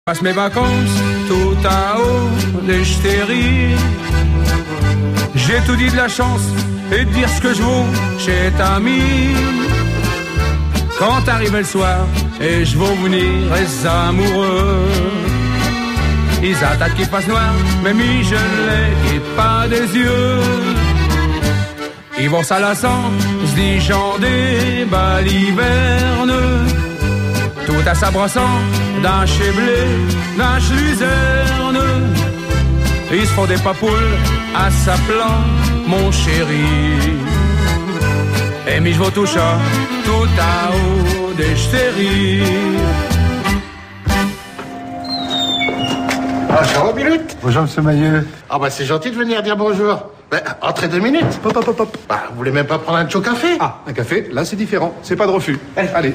Passe mes vacances tout à haut des stéries. J'ai tout dit de la chance et de dire ce que je vaux chez ta amie. Quand arrive le soir et je vais venir les amoureux, ils attendent qu'il fasse noir, mais mi je l'ai et pas des yeux. Ils vont s'alassant, se disant des balivernes, tout à s'abrassant d'un cheblé, d'un luzerne. Ils se font des papoules à s'appelant mon chéri. Et mi je vais tout ça, tout à haut des stéries. Bonjour, Bilout. Bonjour, monsieur Mailleux. Ah bah c'est gentil de venir dire bonjour. Ben, entrez 2 minutes. Hop. Bah, vous voulez même pas prendre un chaud café? Ah, un café, là c'est différent. C'est pas de refus. Allez.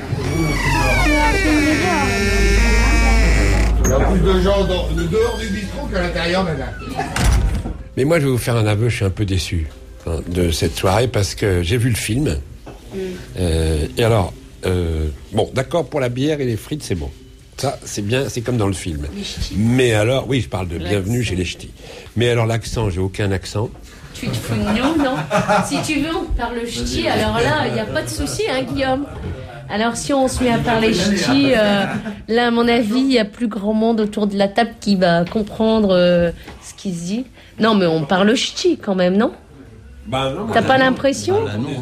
Il y a plus de gens dehors du bistrot qu'à l'intérieur, madame. Mais moi, je vais vous faire un aveu, je suis un peu déçu de cette soirée parce que j'ai vu le film. Et alors, bon, d'accord, pour la bière et les frites, c'est bon. Ça, c'est bien, c'est comme dans le film. Mais alors, oui, je parle de Bienvenue chez les Ch'tis. Mais alors, l'accent, j'ai aucun accent. Tu te fous de nous, non? Si tu veux, on te parle ch'ti, alors là, il n'y a pas de souci, hein, Guillaume? Alors, si on se met à parler ch'ti, là, à mon avis, il y a plus grand monde autour de la table qui va comprendre ce qui se dit. Non, mais on parle ch'ti quand même, non? Bah non. T'as pas l'impression?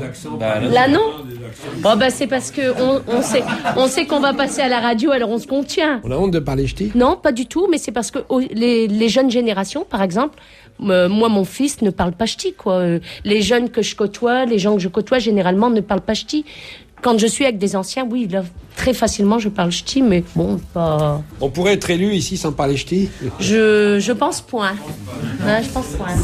Là, non. Bon, bah, c'est parce que on sait qu'on va passer à la radio, alors on se contient. On a honte de parler ch'ti? Non, pas du tout, mais c'est parce que les jeunes générations, par exemple, moi, mon fils ne parle pas ch'ti, quoi. Les jeunes que je côtoie, les gens que je côtoie, généralement, ne parlent pas ch'ti. Quand je suis avec des anciens, oui, là, très facilement, je parle ch'ti, mais bon, pas... On pourrait être élu ici sans parler ch'ti? Je pense point. Ouais, je pense point.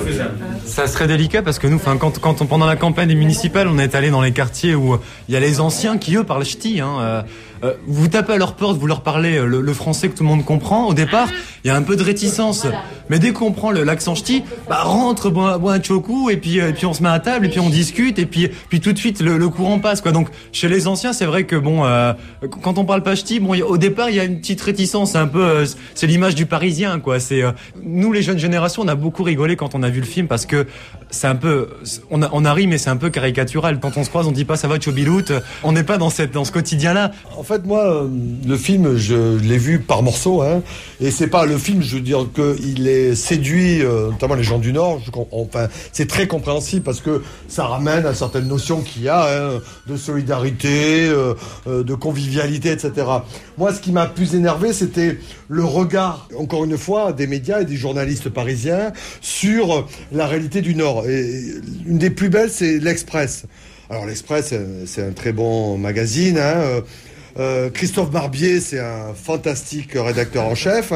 Ça serait délicat parce que nous, pendant la campagne municipale, on est allé dans les quartiers où il y a les anciens qui, eux, parlent ch'ti, vous tapez à leur porte, vous leur parlez le français que tout le monde comprend. Au départ, il y a un peu de réticence. Mais dès qu'on prend l'accent ch'ti, rentre, bois un chokou, et puis on se met à table, et puis on discute, et puis tout de suite, le courant passe, quoi. Donc, chez les anciens, c'est vrai que quand on parle pas ch'ti, au départ, il y a une petite réticence. C'est un peu, c'est l'image du Parisien, quoi. C'est, nous, les jeunes générations, on a beaucoup rigolé quand on a vu le film parce que c'est un peu, on a ri, mais c'est un peu caricatural. Quand on se croise, on dit pas ça va, Chobilout. On n'est pas dans ce quotidien-là. En fait, moi, le film, je l'ai vu par morceaux, et c'est pas le film, je veux dire qu'il est séduit, notamment les gens du Nord. C'est très compréhensible parce que ça ramène à certaines notions qu'il y a, de solidarité, de convivialité, etc. Moi, ce qui m'a plus énervé, c'était le regard, encore une fois, des médias et des journalistes parisiens sur la réalité du Nord. Et une des plus belles, c'est l'Express. Alors l'Express, c'est un très bon magazine, Christophe Barbier, c'est un fantastique rédacteur en chef,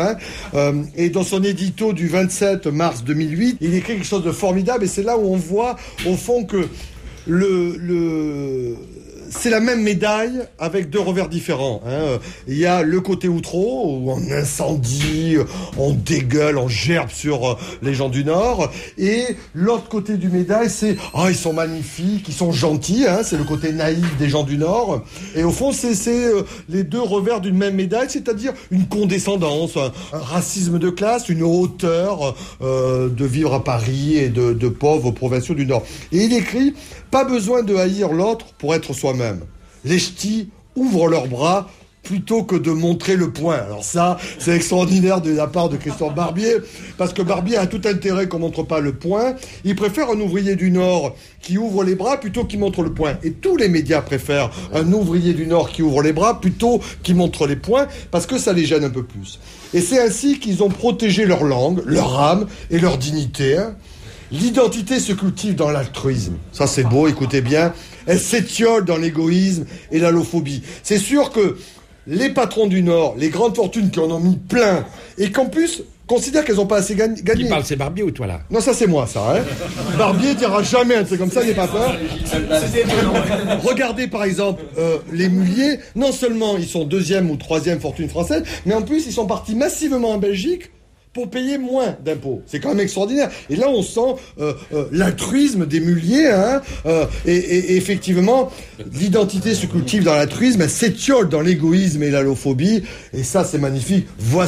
et dans son édito du 27 mars 2008, il écrit quelque chose de formidable, et c'est là où on voit, au fond, que c'est la même médaille avec 2 revers différents. Il y a le côté outreau, où on incendie, on dégueule, on gerbe sur les gens du Nord. Et l'autre côté du médaille, c'est « ils sont magnifiques, ils sont gentils ». C'est le côté naïf des gens du Nord. Et au fond, c'est les 2 revers d'une même médaille, c'est-à-dire une condescendance, un racisme de classe, une hauteur de vivre à Paris et de pauvres provinciaux du Nord. Et il écrit « Pas besoin de haïr l'autre pour être soi-même. Les ch'tis ouvrent leurs bras plutôt que de montrer le poing. » Alors ça, c'est extraordinaire de la part de Christophe Barbier, parce que Barbier a tout intérêt qu'on montre pas le poing. Il préfère un ouvrier du Nord qui ouvre les bras plutôt qu'il montre le poing. Et tous les médias préfèrent un ouvrier du Nord qui ouvre les bras plutôt qu'il montre les poings, parce que ça les gêne un peu plus. Et c'est ainsi qu'ils ont protégé leur langue, leur âme et leur dignité. L'identité se cultive dans l'altruisme. Ça, c'est beau, écoutez bien. Elle s'étiole dans l'égoïsme et l'allophobie. C'est sûr que les patrons du Nord, les grandes fortunes qui en ont mis plein, et qu'en plus considèrent qu'elles n'ont pas assez gagné. Qui parle, c'est Barbier ou toi, là? Non, ça, c'est moi, ça. Barbier dira jamais un truc comme ça, n'ayez pas peur. Regardez, par exemple, les Mulliers. Non seulement ils sont 2e ou 3e fortune française, mais en plus, ils sont partis massivement en Belgique pour payer moins d'impôts. C'est quand même extraordinaire. Et là, on sent l'altruisme des muliers, hein, et effectivement, l'identité se cultive dans l'altruisme, elle s'étiole dans l'égoïsme et l'allophobie, et ça, c'est magnifique. Voici